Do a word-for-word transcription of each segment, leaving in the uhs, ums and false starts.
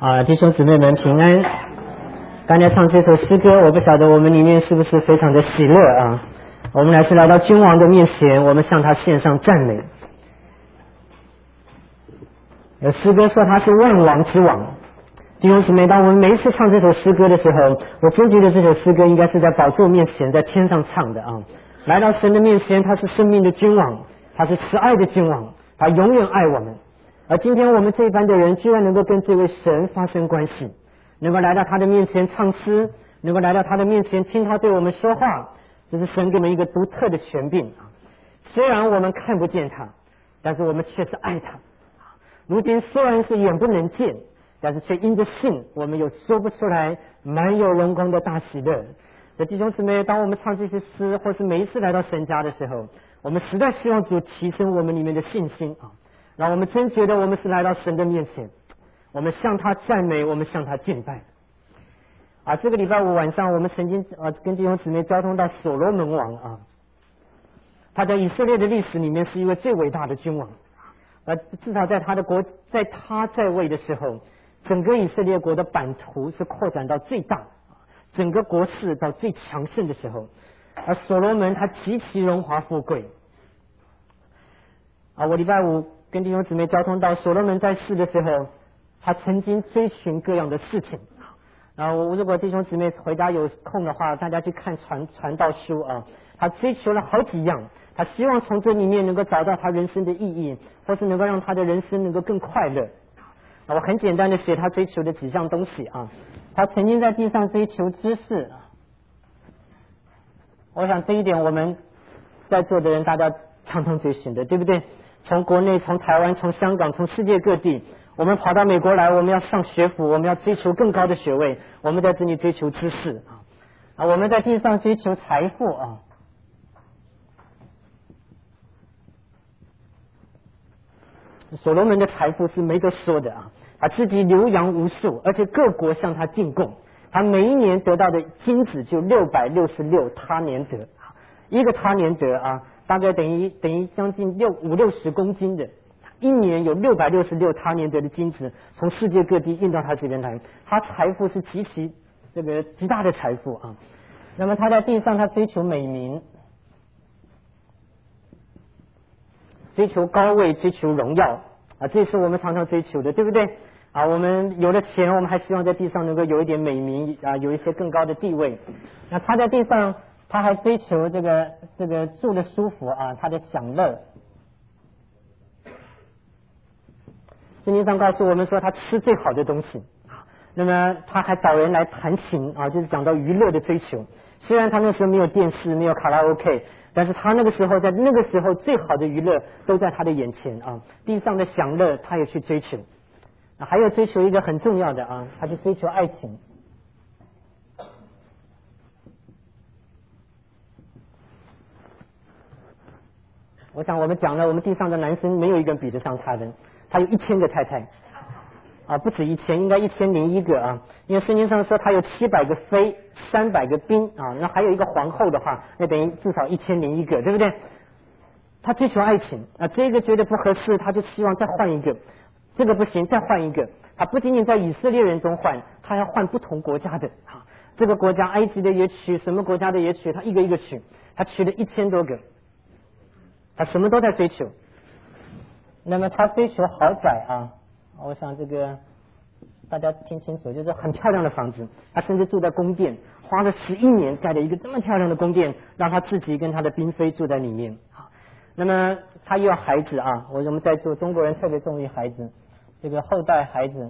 啊，弟兄姊妹们平安。刚才唱这首诗歌，我不晓得我们里面是不是非常的喜乐啊？我们来是来到君王的面前，我们向他献上赞美。有诗歌说他是万王之王。弟兄姊妹，当我们每一次唱这首诗歌的时候，我真觉得这首诗歌应该是在宝座面前，在天上唱的啊。来到神的面前，他是生命的君王，他是慈爱的君王，他永远爱我们。而今天我们这一班的人居然能够跟这位神发生关系，能够来到他的面前唱诗，能够来到他的面前听他对我们说话，这是神给我们一个独特的权柄啊！虽然我们看不见他，但是我们却是爱他。如今虽然是眼不能见，但是却因着信，我们有说不出来满有荣光的大喜乐。这弟兄姊妹，当我们唱这些诗，或是每一次来到神家的时候，我们实在希望主提升我们里面的信心啊！让我们真觉得我们是来到神的面前，我们向他赞美，我们向他敬拜。啊，这个礼拜五晚上，我们曾经啊跟弟兄姊妹交通到所罗门王啊，他在以色列的历史里面是一位最伟大的君王。啊，至少在他的国，在他在位的时候，整个以色列国的版图是扩展到最大，整个国势到最强盛的时候。而所罗门他极其荣华富贵。啊，我礼拜五跟弟兄姊妹交通到所罗门在世的时候，他曾经追寻各样的事情。然后如果弟兄姊妹回家有空的话，大家去看传传道书啊，他追求了好几样，他希望从这里面能够找到他人生的意义，或是能够让他的人生能够更快乐。啊，我很简单的写他追求的几项东西啊，他曾经在地上追求知识。我想这一点我们在座的人大家常常追寻的，对不对？从国内，从台湾，从香港，从世界各地，我们跑到美国来，我们要上学府，我们要追求更高的学位，我们在这里追求知识啊，我们在地上追求财富啊。所罗门的财富是没得说的啊，他自己牛羊无数，而且各国向他进贡，他每一年得到的金子就六百六十六他年德，一个他年德啊。大概等于等于将近六五六十公斤的，一年有六百六十六他年得的金子从世界各地运到他这边来，他财富是极其这个极大的财富啊。那么他在地上他追求美名，追求高位，追求荣耀啊，这是我们常常追求的，对不对啊？我们有了钱，我们还希望在地上能够有一点美名啊，有一些更高的地位。那他在地上。他还追求这个这个住的舒服啊，他的享乐。圣经上告诉我们说，他吃最好的东西。那么他还找人来弹琴啊，就是讲到娱乐的追求。虽然他那时候没有电视，没有卡拉 OK， 但是他那个时候在那个时候最好的娱乐都在他的眼前啊。地上的享乐他也去追求。啊，还有追求一个很重要的啊，他去追求爱情。我想我们讲了，我们地上的男生没有一个比得上他的，他有一千个太太，啊，不止一千，应该一千零一个啊。因为圣经上说他有七百个妃，三百个嫔啊，那还有一个皇后的话，那等于至少一千零一个，对不对？他追求爱情啊，这个觉得不合适，他就希望再换一个，这个不行，再换一个。他不仅仅在以色列人中换，他要换不同国家的啊，这个国家埃及的也娶，什么国家的也娶，他一个一个娶，他娶了一千多个。他什么都在追求，那么他追求豪宅啊，我想这个大家听清楚，就是很漂亮的房子，他甚至住在宫殿，花了十一年盖了一个这么漂亮的宫殿，让他自己跟他的嫔妃住在里面。那么他又要孩子啊，我们在座中国人特别重于孩子，这个后代孩子，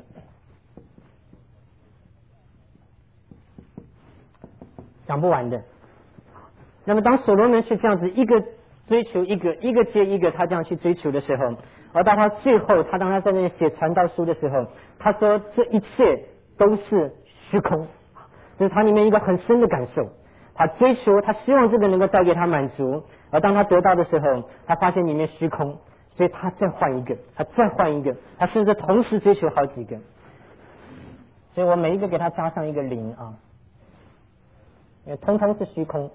讲不完的。那么当所罗门是这样子一个追求一个一个接一个，他这样去追求的时候，而到他最后，他当他在那里写传道书的时候，他说这一切都是虚空，这是他里面一个很深的感受。他追求，他希望这个能够带给他满足，而当他得到的时候，他发现里面虚空，所以他再换一个，他再换一个，他甚至同时追求好几个。所以我每一个给他加上一个零啊，因为通通是虚空。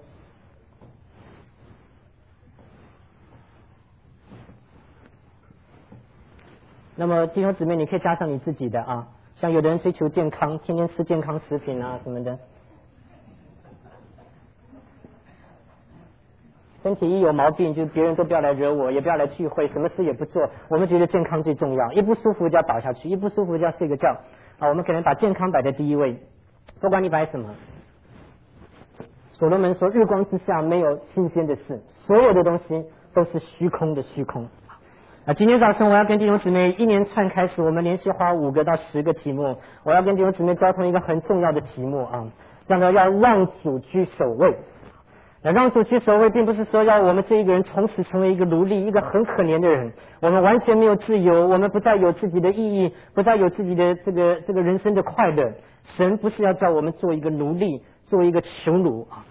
那么弟兄姊妹，你可以加上你自己的啊， 像有的人追求健康，天天吃健康食品啊什么的，身体一有毛病，就别人都不要来惹我，也不要来聚会，什么事也不做。我们觉得健康最重要，一不舒服就要倒下去，一不舒服就要睡个觉啊。我们可能把健康摆在第一位，不管你摆什么。所罗门说：“日光之下没有新鲜的事，所有的东西都是虚空的虚空。”啊，今天早晨我要跟弟兄姊妹一连串开始，我们连续花五个到十个题目，我要跟弟兄姊妹交通一个很重要的题目啊，这样的要让主居首位。那让主居首位，并不是说要我们这一个人从此成为一个奴隶，一个很可怜的人，我们完全没有自由，我们不再有自己的意义，不再有自己的这个这个人生的快乐。神不是要叫我们做一个奴隶，做一个囚奴啊。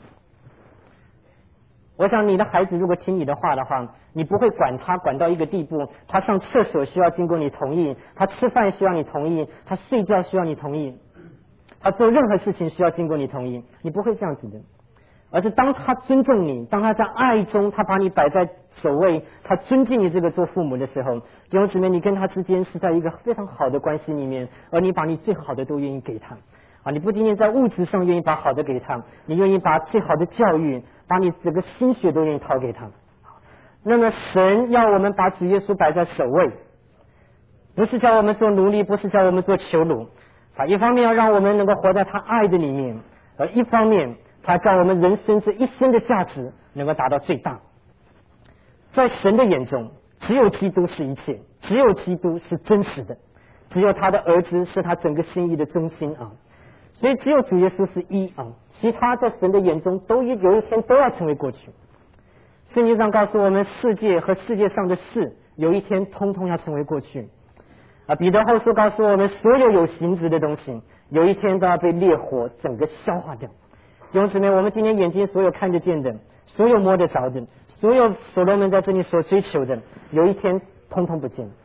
我想你的孩子如果听你的话的话，你不会管他管到一个地步，他上厕所需要经过你同意，他吃饭需要你同意，他睡觉需要你同意，他做任何事情需要经过你同意，你不会这样子的。而是当他尊重你，当他在爱中，他把你摆在首位，他尊敬你这个做父母的时候，弟兄姊妹，你跟他之间是在一个非常好的关系里面，而你把你最好的都愿意给他啊！你不仅仅在物质上愿意把好的给他，你愿意把最好的教育，把你整个心血都愿意掏给他。那么神要我们把主耶稣摆在首位，不是叫我们做奴隶，不是叫我们做囚奴啊！一方面要让我们能够活在他爱的里面，而一方面他叫我们人生这一生的价值能够达到最大。在神的眼中，只有基督是一切，只有基督是真实的，只有他的儿子是他整个心意的中心啊。所以只有主耶稣是一啊，其他在神的眼中都有一天都要成为过去。圣经上告诉我们，世界和世界上的事有一天通通要成为过去啊。彼得后书告诉我们，所有有形质的东西有一天都要被烈火整个消化掉。弟兄姊妹，我们今天眼睛所有看得见的，所有摸得着的，所有所罗门在这里所追求的，有一天通通不见。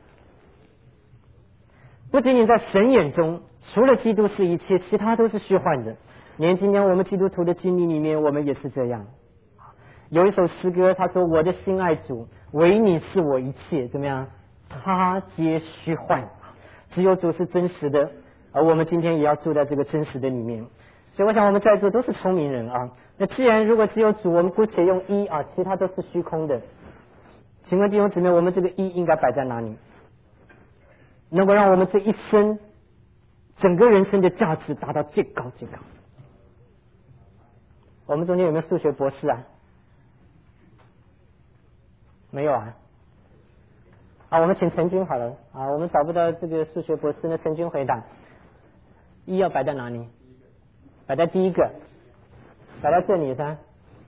不仅仅在神眼中，除了基督是一切，其他都是虚幻的。连今天我们基督徒的经历里面，我们也是这样。有一首诗歌，他说：“我的心爱主，唯你是我一切。”怎么样？他皆虚幻，只有主是真实的。而我们今天也要住在这个真实的里面。所以我想我们在座都是聪明人啊。那既然如果只有主，我们姑且用一啊，其他都是虚空的。请问弟兄姊妹，我们这个一应该摆在哪里？能够让我们这一生整个人生的价值达到最高最高。我们中间有没有数学博士啊？没有啊。啊，我们请陈军好了啊，我们找不到这个数学博士，那陈军回答：一要摆在哪里？摆在第一个，摆在这里噻。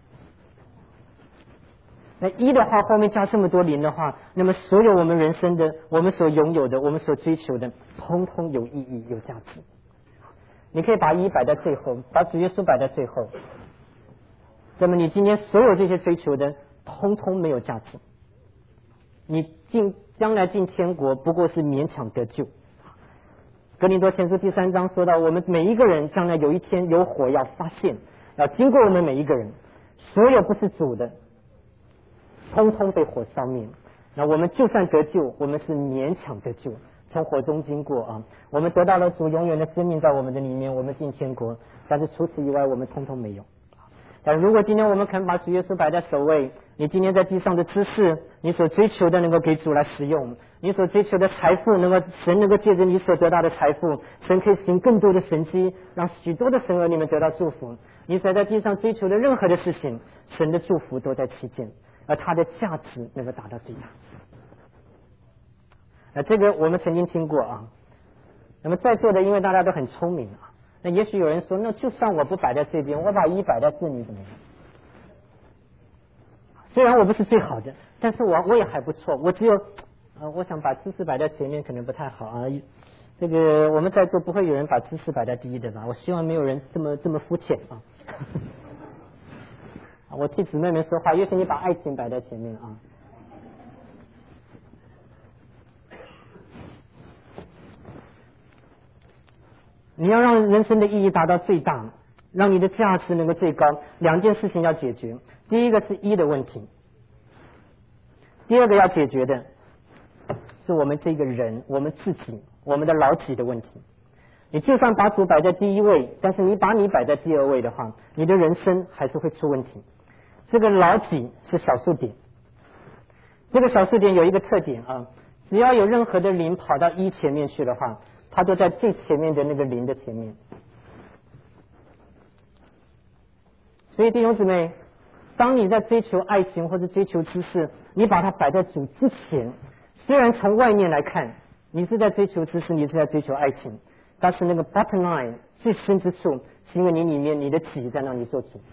那一的话，后面加这么多零的话，那么所有我们人生的、我们所拥有的、我们所追求的，通通有意义、有价值。你可以把一摆在最后，把主耶稣摆在最后。那么你今天所有这些追求的，通通没有价值。你进将来进天国，不过是勉强得救。哥林多前书第三章说到，我们每一个人将来有一天有火要发现，要经过我们每一个人，所有不是主的，通通被火烧灭。那我们就算得救，我们是勉强得救，从火中经过啊。我们得到了主永远的生命在我们的里面，我们进天国。但是除此以外，我们通通没有。但如果今天我们肯把主耶稣摆在首位，你今天在地上的知识，你所追求的能够给主来使用，你所追求的财富能够神能够借着你所得到的财富，神可以行更多的神迹，让许多的神儿你们得到祝福。你所在地上追求的任何的事情，神的祝福都在其间，而它的价值能够达到最大。那这个我们曾经听过啊。那么在座的因为大家都很聪明啊，那也许有人说，那就算我不摆在这边，我把一摆在这里怎么样？虽然我不是最好的，但是我我也还不错。我只有呃，我想把知识摆在前面可能不太好啊。这个我们在座不会有人把知识摆在第一的吧？我希望没有人这么这么肤浅啊。我替姊妹们说话，也许你把爱情摆在前面啊。你要让人生的意义达到最大，让你的价值能够最高，两件事情要解决。第一个是一的问题，第二个要解决的是我们这个人，我们自己，我们的老己的问题。 你就算把主摆在第一位，但是你把你摆在第二位的话，你的人生还是会出问题。这个老己是小数点，这个小数点有一个特点啊，只要有任何的零跑到一前面去的话，它都在最前面的那个零的前面。所以弟兄姊妹，当你在追求爱情或者追求知识，你把它摆在主之前，虽然从外面来看你是在追求知识，你是在追求爱情，但是那个 bottom line 最深之处是因为你里面你的己在那里做主，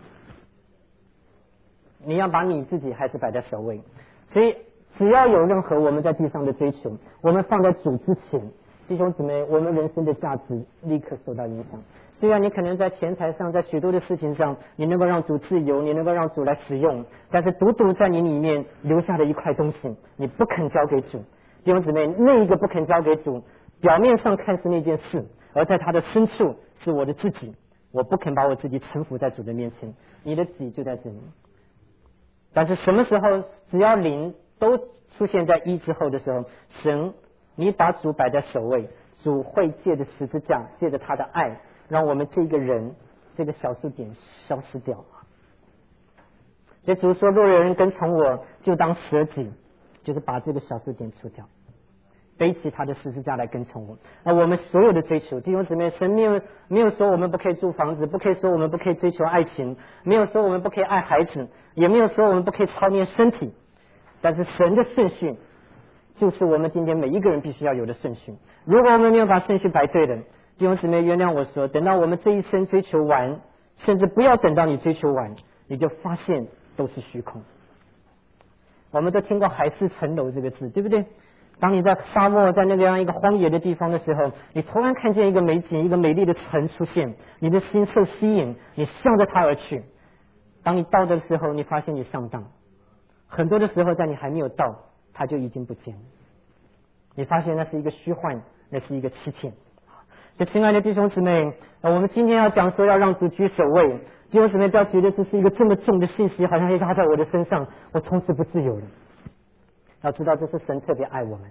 你要把你自己还是摆在首位。所以只要有任何我们在地上的追求，我们放在主之前，弟兄姊妹，我们人生的价值立刻受到影响。虽然你可能在钱财上，在许多的事情上，你能够让主自由，你能够让主来使用，但是独独在你里面留下的一块东西，你不肯交给主。弟兄姊妹，那一个不肯交给主，表面上看是那件事，而在它的深处是我的自己，我不肯把我自己臣服在主的面前，你的己就在这里。但是什么时候只要零都出现在一之后的时候，神你把主摆在首位，主会借着十字架，借着他的爱，让我们这个人这个小数点消失掉。所以主说，若有人跟从我，就当舍己，就是把这个小数点除掉，背起他的十字架来跟从我。那我们所有的追求，弟兄姊妹，神没有没有说我们不可以住房子，不可以说我们不可以追求爱情，没有说我们不可以爱孩子，也没有说我们不可以操练身体，但是神的顺序就是我们今天每一个人必须要有的顺序。如果我们没有把顺序摆对了，弟兄姊妹，原谅我说，等到我们这一生追求完，甚至不要等到你追求完，你就发现都是虚空。我们都听过海市蜃楼这个字，对不对？当你在沙漠，在那个样一个荒野的地方的时候，你突然看见一个美景，一个美丽的城出现，你的心受吸引，你向着它而去。当你到的时候，你发现你上当，很多的时候在你还没有到，它就已经不见了。你发现那是一个虚幻，那是一个欺骗。所以亲爱的弟兄姊妹，我们今天要讲说要让主居首位，弟兄姊妹不要觉得这是一个这么重的信息，好像压在我的身上，我从此不自由了。要知道这是神特别爱我们。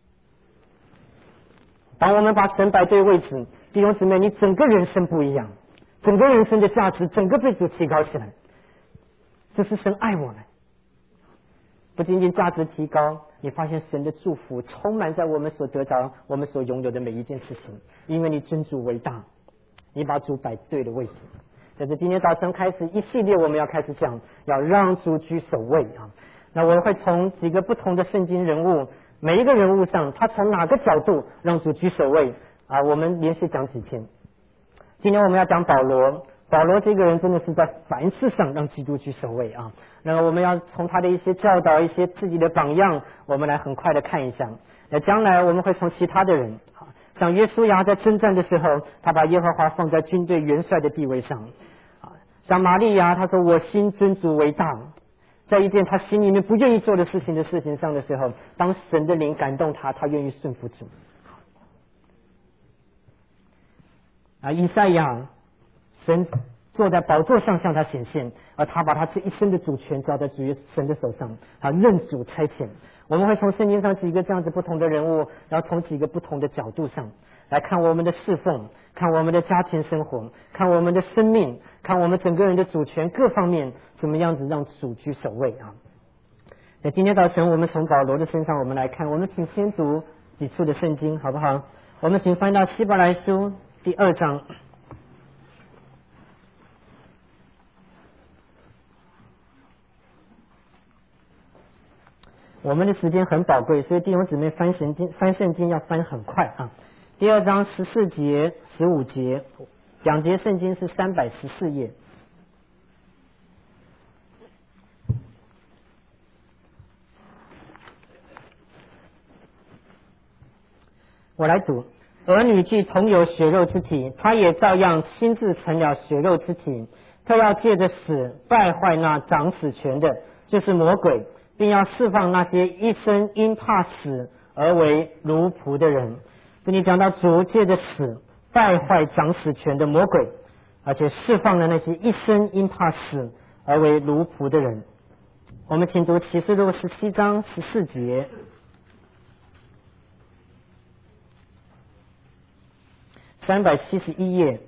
当我们把神摆对位置，弟兄姊妹，你整个人生不一样，整个人生的价值整个被主提高起来。这是神爱我们，不仅仅价值提高，你发现神的祝福充满在我们所得着我们所拥有的每一件事情，因为你尊主为大，你把主摆对的位置。在这今天早晨开始一系列我们要开始讲要让主居首位啊。那我会从几个不同的圣经人物，每一个人物上他从哪个角度让主居首位啊，我们连续讲几天。今天我们要讲保罗，保罗这个人真的是在凡事上让基督居首位啊。那么我们要从他的一些教导，一些自己的榜样，我们来很快的看一下。那将来我们会从其他的人，像约书亚在征战的时候，他把耶和华放在军队元帅的地位上。像玛利亚，他说我心尊主为大，在一件他心里面不愿意做的事情的事情上的时候，当神的灵感动他，他愿意顺服主。啊，以赛亚，神坐在宝座上向他显现，而他把他这一生的主权交在主神的手上，他任主差遣。我们会从圣经上几个这样子不同的人物，然后从几个不同的角度上来看我们的侍奉，看我们的家庭生活，看我们的生命，看我们整个人的主权各方面怎么样子让主居首位啊。那今天早晨我们从保罗的身上我们来看，我们请先读几处的圣经好不好？我们请翻到希伯来书第二章。我们的时间很宝贵，所以弟兄姊妹翻圣经翻圣经要翻很快啊。第二章十四节十五节，两节圣经是三百十四页。我来读，儿女既同有血肉之体，他也照样亲自成了血肉之体，他要借着死败坏那掌死权的，就是魔鬼，并要释放那些一生因怕死而为奴仆的人。这里讲到主借着死败坏掌死权的魔鬼，而且释放了那些一生因怕死而为奴仆的人。我们请读启示录十七章十四节。 三百七十一页。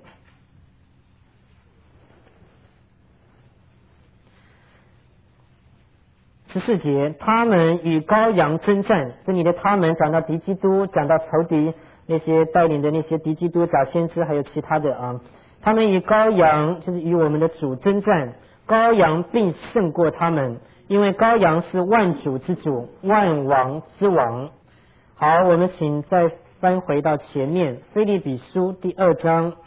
十四节，他们与羔羊征战，这里的他们讲到敌基督，讲到仇敌那些带领的那些敌基督假先知，还有其他的啊。他们与羔羊，就是与我们的主征战，羔羊并胜过他们，因为羔羊是万主之主，万王之王。好，我们请再翻回到前面，腓立比书第二章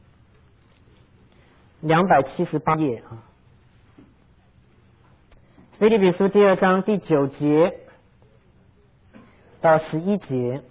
两百七十八页啊。腓立比书第二章第九节到十一节，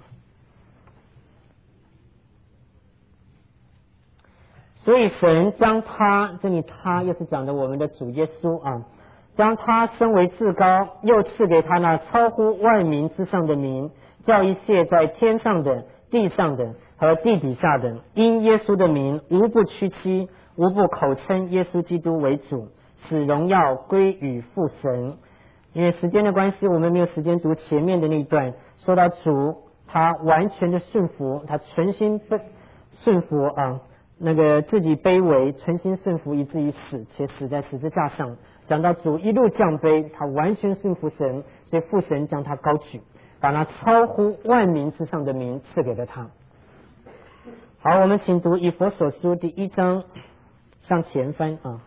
所以神将他，这里他又是讲的我们的主耶稣啊，将他升为至高，又赐给他那超乎万民之上的名，叫一切在天上的、地上的和地底下的，因耶稣的名，无不屈膝，无不口称耶稣基督为主，使荣耀归于父神。因为时间的关系，我们没有时间读前面的那一段，说到主他完全的顺服，他全心顺服啊，那个自己卑微，全心顺服以至于死，且死在十字架上。讲到主一路降卑，他完全顺服神，所以父神将他高举，把那超乎万民之上的名赐给了他。好，我们请读以弗所书第一章，向前翻啊。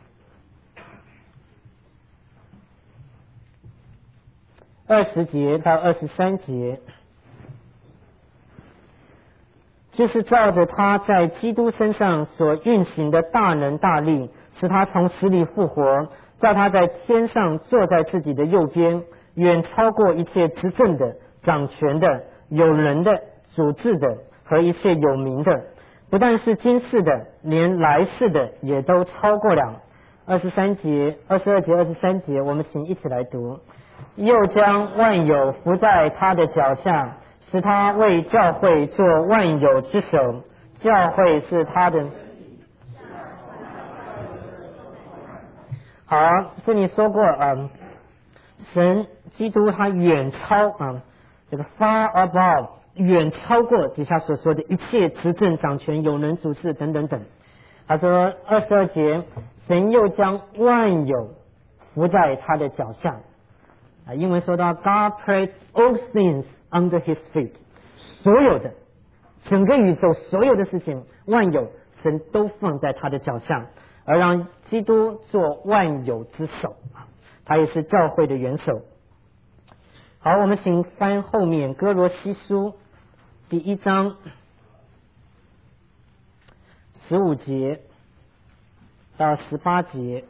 二十节到二十三节，就是照着他在基督身上所运行的大能大力，使他从死里复活，叫他在天上坐在自己的右边，远超过一切执政的、掌权的、有人的、主治的和一切有名的，不但是今世的，连来世的也都超过了。二十三节、二十二节、二十三节，我们请一起来读。又将万有伏在他的脚下，使他为教会做万有之首。教会是他的。好，这里说过啊、嗯，神基督他远超啊、嗯，这个 far above 远超过底下所说的一切执政掌权有能主治等等等。他说二十二节，神又将万有伏在他的脚下。啊，英文说到 God placed all things under his feet， 所有的整个宇宙所有的事情，万有神都放在他的脚下，而让基督做万有之首啊，他也是教会的元首。好，我们请翻后面哥罗西书第一章十五节到十八节。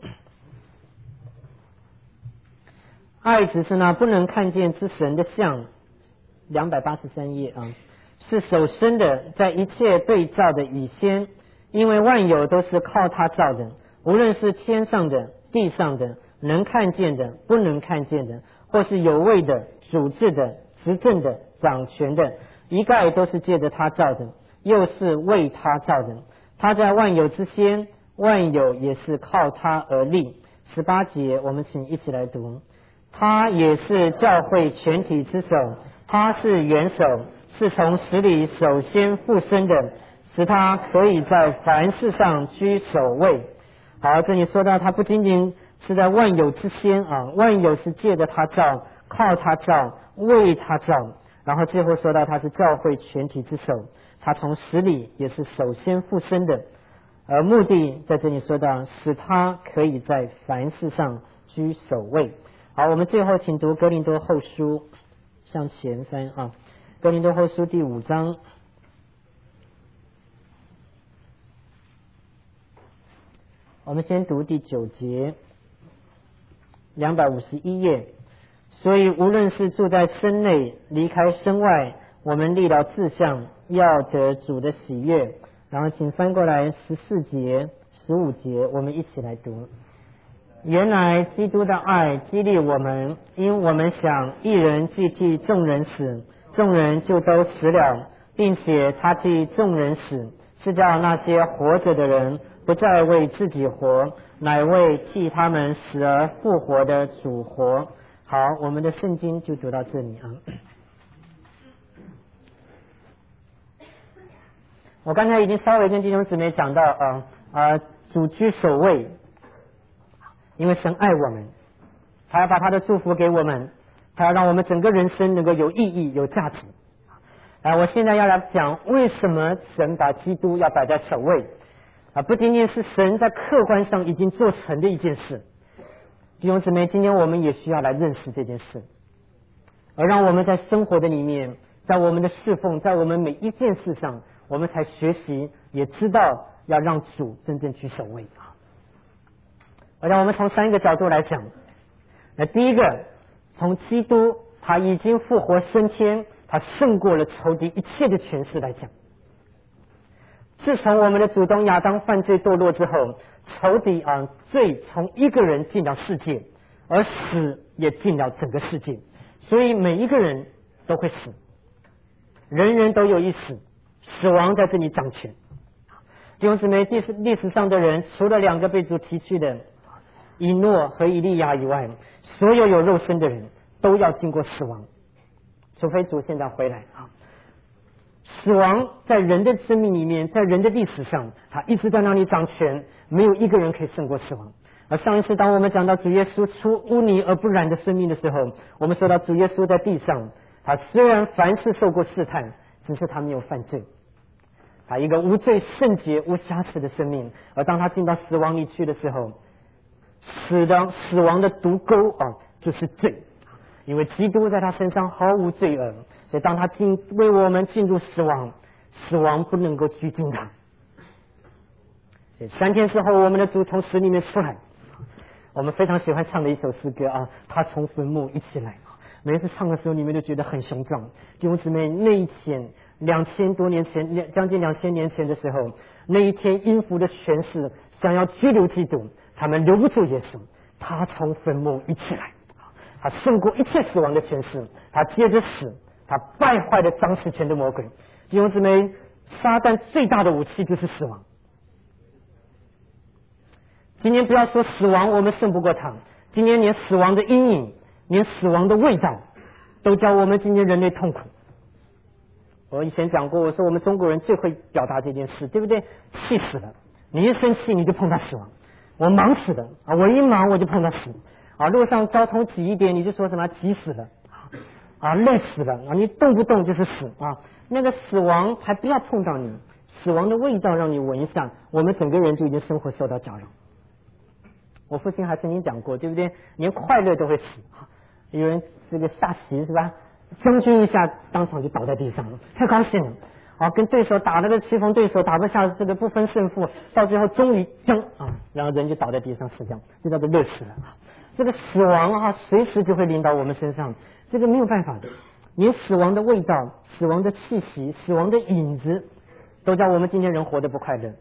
爱只是那不能看见之神的像，两百八十三页啊，是首生的，在一切被造的以先，因为万有都是靠他造的，无论是天上的、地上的，能看见的、不能看见的，或是有位的、主治的、执政的、掌权的，一概都是借着他造的，又是为他造的。他在万有之先，万有也是靠他而立。十八节，我们请一起来读。他也是教会全体之首，他是元首，是从死里首先复生的，使他可以在凡事上居首位。好，这里说到他不仅仅是在万有之先啊，万有是借着他造，靠他造，为他造，然后最后说到他是教会全体之首，他从死里也是首先复生的，而目的在这里说到使他可以在凡事上居首位。好，我们最后请读哥林多后书，向前翻啊，哥林多后书第五章，我们先读第九节，两百五十一页。所以无论是住在身内，离开身外，我们立了志向，要得主的喜悦。然后请翻过来十四节、十五节，我们一起来读。原来基督的爱激励我们，因我们想一人既替众人死，众人就都死了，并且他替众人死，是叫那些活着的人不再为自己活，乃为替他们死而复活的主活。好，我们的圣经就读到这里啊。 我刚才已经稍微跟弟兄姊妹讲到，呃呃，主居首位，因为神爱我们，他要把他的祝福给我们，他要让我们整个人生能够有意义、有价值。啊，我现在要来讲为什么神把基督要摆在首位啊，不仅仅是神在客观上已经做成的一件事。弟兄姊妹，今天我们也需要来认识这件事，而让我们在生活的里面，在我们的侍奉，在我们每一件事上，我们才学习，也知道要让主真正居首位啊。我让我们从三个角度来讲。那第一个，从基督他已经复活升天，他胜过了仇敌一切的权势来讲。自从我们的祖宗亚当犯罪堕落之后，仇敌啊罪从一个人进了世界，而死也进了整个世界，所以每一个人都会死，人人都有一死，死亡在这里掌权。弟兄姊妹，历史历史上的人，除了两个被主提去的以诺和以利亚以外，所有有肉身的人都要经过死亡，除非主现在回来啊。死亡在人的生命里面，在人的历史上，他一直在那里掌权，没有一个人可以胜过死亡。而上一次当我们讲到主耶稣出污泥而不染的生命的时候，我们说到主耶稣在地上，他虽然凡事受过试探，只是他没有犯罪，他一个无罪圣洁无瑕疵的生命。而当他进到死亡里去的时候，死的死亡的毒钩啊，就是罪，因为基督在他身上毫无罪恶，所以当他进为我们进入死亡，死亡不能够拘禁他。所以三天之后，我们的主从死里面出来。我们非常喜欢唱的一首诗歌啊，他从坟墓一起来。每一次唱的时候，你们都觉得很雄壮。弟兄姊妹，那一天两千多年前，两将近两千年前的时候，那一天阴府的权势想要拘留基督，他们留不住耶稣，他从坟墓一起来，他胜过一切死亡的权势，他接着死，他败坏了掌死权的魔鬼。弟兄姊妹，撒旦最大的武器就是死亡。今天不要说死亡我们胜不过他，今天连死亡的阴影，连死亡的味道都叫我们今天人类痛苦。我以前讲过，我说我们中国人最会表达这件事，对不对？气死了，你一生气你就碰到死亡。我忙死了啊，我一忙我就碰到死啊，路上交通挤一点你就说什么急死了啊，累死了啊，你动不动就是死啊。那个死亡还不要碰到你，死亡的味道让你闻一下，我们整个人就已经生活受到搅扰。我父亲还曾经讲过，对不对？连快乐都会死。有人这个下棋是吧，将军一下当场就倒在地上了，太高兴了啊！跟对手打了个棋逢对手，打不下这个不分胜负，到最后终于将啊，然后人就倒在地上死掉，这叫做乐死了。这个死亡啊，随时就会临到我们身上，这个没有办法的。连死亡的味道、死亡的气息、死亡的影子，都叫我们今天人活得不快乐。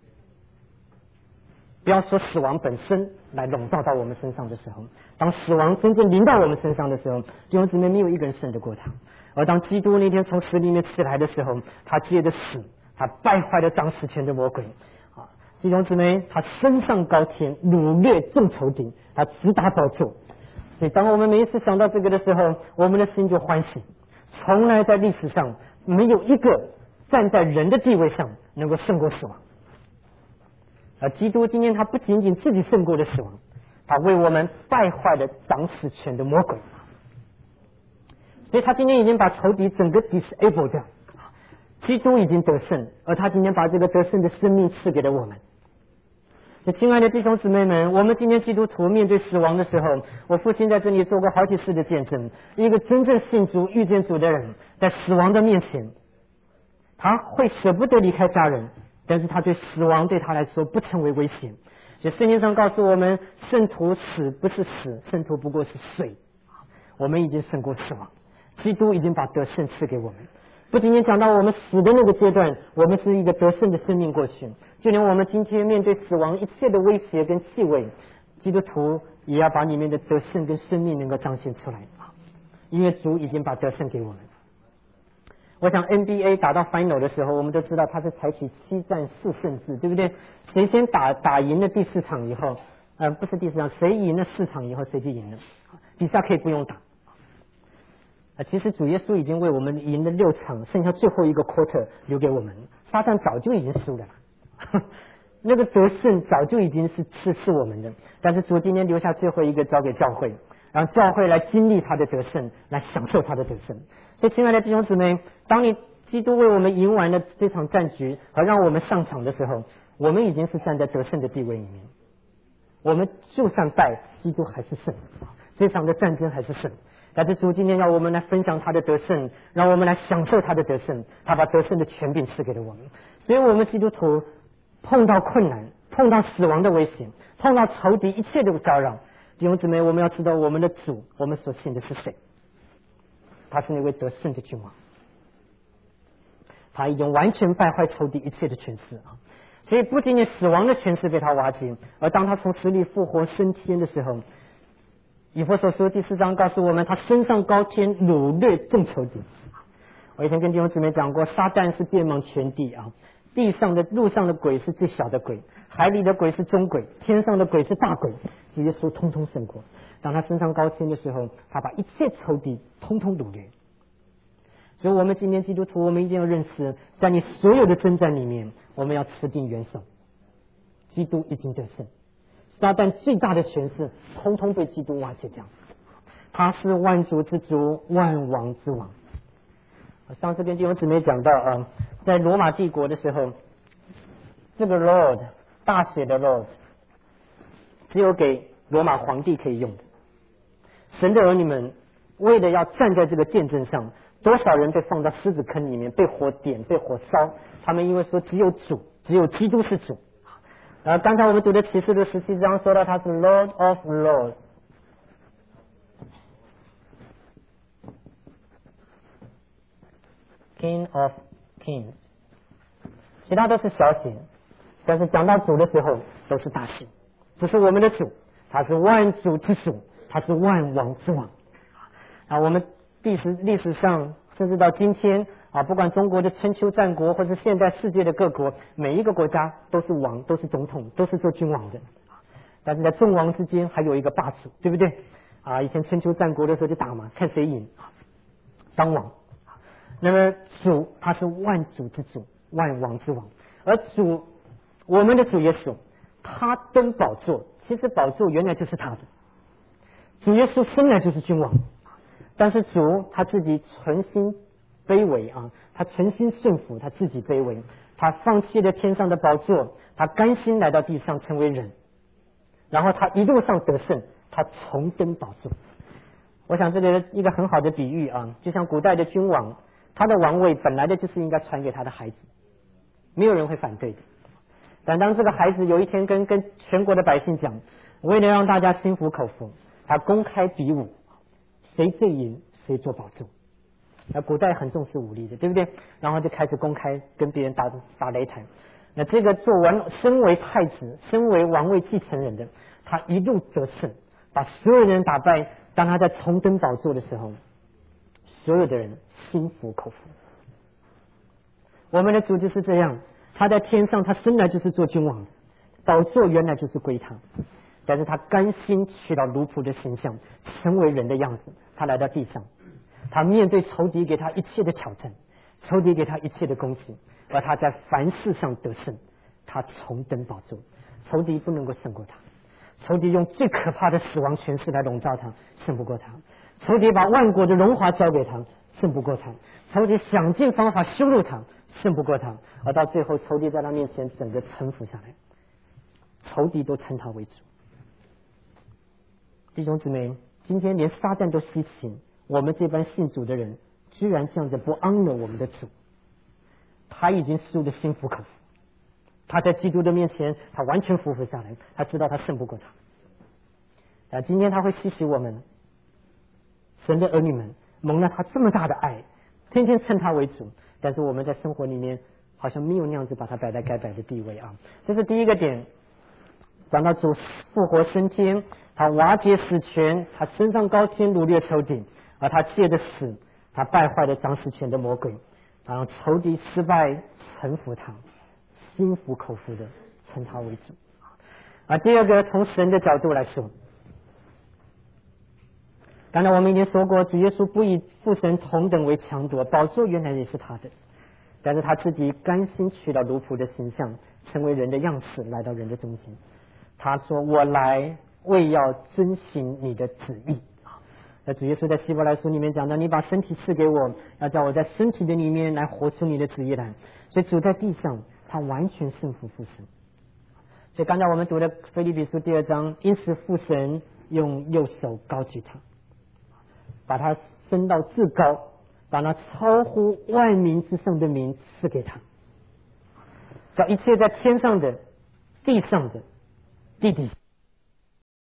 不要说死亡本身来笼罩到我们身上的时候，当死亡真正临到我们身上的时候，弟兄姊妹没有一个人胜得过他。而当基督那天从死里面起来的时候，他接着死，他败坏了掌死权的魔鬼啊！弟兄姊妹，他升上高天，掳掠众仇敌，他直达宝座。所以当我们每一次想到这个的时候，我们的心就欢喜。从来在历史上没有一个站在人的地位上能够胜过死亡。而基督今天他不仅仅自己胜过了死亡，他为我们败坏了掌死权的魔鬼，所以他今天已经把仇敌整个 disable 掉，基督已经得胜，而他今天把这个得胜的生命赐给了我们。所以亲爱的弟兄姊妹们，我们今天基督徒面对死亡的时候，我父亲在这里做过好几次的见证，一个真正信主遇见主的人，在死亡的面前，他会舍不得离开家人，但是他对死亡对他来说不成为危险。所以圣经上告诉我们，圣徒死不是死，圣徒不过是睡。我们已经胜过死亡，基督已经把得胜赐给我们。不仅仅讲到我们死的那个阶段，我们是一个得胜的生命过去，就连我们今天面对死亡一切的威胁跟气味，基督徒也要把里面的得胜跟生命能够彰显出来，因为主已经把得胜给我们。我想 N B A 打到 final 的时候，我们都知道它是采取七战四胜制，对不对？谁先打打赢了第四场以后，呃，不是第四场，谁赢了四场以后谁就赢了，比赛可以不用打。啊，其实主耶稣已经为我们赢了六场，剩下最后一个 quarter 留给我们， 撒旦早就已经输了啦，那个得胜早就已经是是是我们的。但是主今天留下最后一个交给教会，让教会来经历他的得胜，来享受他的得胜。所以亲爱的弟兄姊妹，当你基督为我们赢完了这场战局和让我们上场的时候，我们已经是站在得胜的地位里面。我们就算败，基督还是胜，这场的战争还是胜。但是主今天要我们来分享他的得胜，让我们来享受他的得胜，他把得胜的权柄赐给了我们。所以我们基督徒碰到困难，碰到死亡的危险，碰到仇敌一切的招扰，弟兄姊妹，我们要知道我们的主，我们所信的是谁？他是那位得胜的君王，他已经完全败坏仇敌一切的权势啊！所以不仅仅死亡的权势被他瓦解，而当他从死里复活升天的时候，以弗所书第四章告诉我们，他升上高天，掳掠众仇敌。我以前跟弟兄姊妹讲过，撒旦是遍满全地啊，地上的路上的鬼是最小的鬼，海里的鬼是中鬼，天上的鬼是大鬼，主耶稣通通胜过。当他升上高天的时候，他把一切仇敌通通掳掠。所以我们今天基督徒，我们一定要认识，在你所有的征战里面，我们要持定元首，基督已经得胜，撒旦最大的权势通通被基督瓦解掉，他是万主之主，万王之王。上次跟弟兄姊妹讲到啊，在罗马帝国的时候，这个 Lord 大写的 Lord 只有给罗马皇帝可以用的。神的儿女们为了要站在这个见证上，多少人被放到狮子坑里面，被火点，被火烧，他们因为说只有主，只有基督是主。然后刚才我们读的启示录十七章说到他是 Lord of Lords， King of Kings， 其他都是小写，但是讲到主的时候都是大写。这是我们的主，他是万主之主，他是万王之王。啊，我们历史历史上甚至到今天啊，不管中国的春秋战国，或是现在世界的各国，每一个国家都是王，都是总统，都是做君王的。但是在众王之间还有一个霸主，对不对？啊，以前春秋战国的时候就打嘛，看谁赢，当王。那么主他是万主之主，万王之王，而主我们的主耶稣，他登宝座，其实宝座原来就是他的。主耶稣生来就是君王，但是主他自己存心卑微啊，他存心顺服，他自己卑微，他放弃了天上的宝座，他甘心来到地上成为人，然后他一路上得胜，他重登宝座。我想这个一个很好的比喻啊，就像古代的君王，他的王位本来的就是应该传给他的孩子，没有人会反对的。但当这个孩子有一天跟跟全国的百姓讲，为了让大家心服口服，他公开比武，谁最赢谁做宝座。那古代很重视武力的，对不对？然后就开始公开跟别人打打擂台。那这个做完身为太子，身为王位继承人的，他一路得胜，把所有人打败。当他在重登宝座的时候，所有的人心服口服。我们的主就是这样，他在天上，他生来就是做君王的，宝座原来就是归他，但是他甘心取到奴仆的形象，成为人的样子。他来到地上，他面对仇敌给他一切的挑战，仇敌给他一切的攻击，而他在凡事上得胜，他重登宝座，仇敌不能够胜过他。仇敌用最可怕的死亡权势来笼罩他，胜不过他。仇敌把万国的荣华交给他，胜不过他。仇敌想尽方法羞辱他，胜不过他。而到最后，仇敌在他面前整个臣服下来，仇敌都称他为主。弟兄姊妹，今天连撒旦都稀奇，我们这班信主的人居然这样子不 honor 我们的主。他已经输得心服口服，他在基督的面前，他完全服服下来，他知道他胜不过他。啊，今天他会稀奇我们神的儿女们蒙了他这么大的爱，天天称他为主，但是我们在生活里面好像没有那样子把他摆在该摆的地位啊。这是第一个点，讲到主复活升天，他瓦解死权，他升上高天掳掠仇敌，而他借着死，他败坏了掌死权的魔鬼，然后仇敌失败臣服他，心服口服的称他为主。啊，第二个从神的角度来说，刚才我们已经说过，主耶稣不以父神同等为强夺，宝座原来也是他的。 但是他自己甘心取到奴仆的形象，成为人的样式，来到人的中间。他说：我来为要遵行你的旨意。那主耶稣在希伯来书里面讲到，你把身体赐给我，要叫我在身体的里面来活出你的旨意来。所以主在地上他完全顺服父神。所以刚才我们读的腓立比书第二章，因此父神用右手高举他，把他升到至高，把那超乎万民之上的名赐给他，叫一切在天上的、地上的、地底